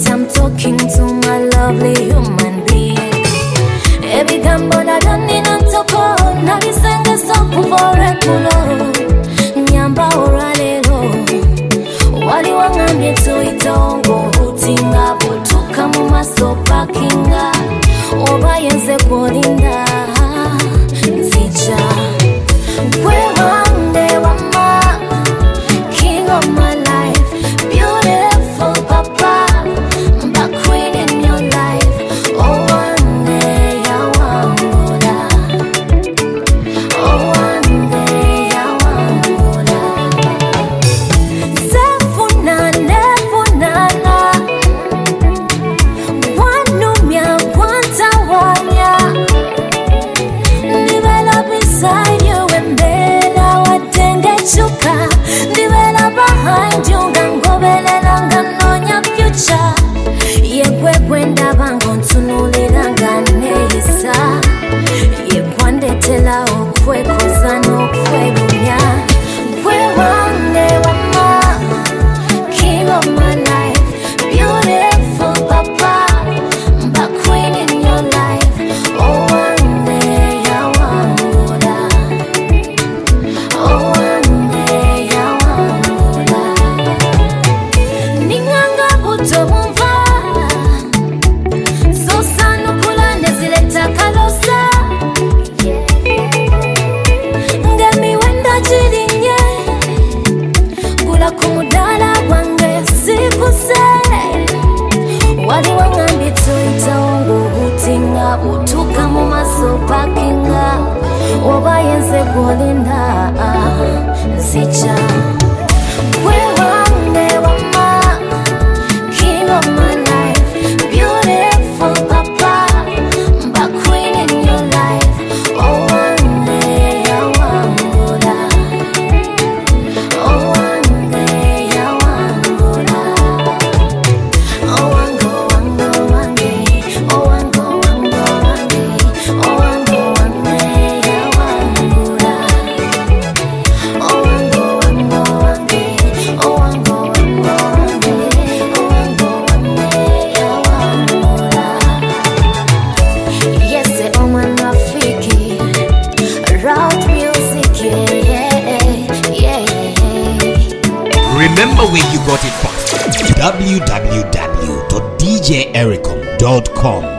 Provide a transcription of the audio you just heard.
I'm talking to my lovely human being. Every gambo na doni nantoko nabisenga sokuvore kulo nyamba oralero wali wangambye tuitongo utinga butuka mu maso pakinga oba yenze kulinda nzija gwe wange wama king of my life, beautiful papa, my queen in your life. Oh one day I wanna, oh one day I wanna. Sefuna nefunana, wanumya wantawanya. Nivela beside you and bela watende chuka. Nivela behind you ngangobela nganonya future. Yekwe kwenda bango ntunulira nganeyisa. Yekwande tela okwe koza nokwebunya. Kwe wange wama, king of my life, beautiful papa, my queen in your life. Oh one day I wanna, oh one day I wanna. Ninganga buto mumva, so sanu kula nezileta kalosa. Ngemi wenda chirinye, kula kumudala wange sikuse. Wali wangambi tuita wangu utinga utuka mu maso pakinga oba yenze kulinda nzija gwe wange wama king of my life, beautiful papa, my queen in your life. Oh one day I wanna, oh one day I wanna. Oh wango wango wange, oh wango wango wange, oh wango wange I wanna. Oh wango wango wange, oh wango wango wange, oh wango wange I wanna. Yes, oman rafiki, rock music, yeah. Remember where you got it from. www.djericom.com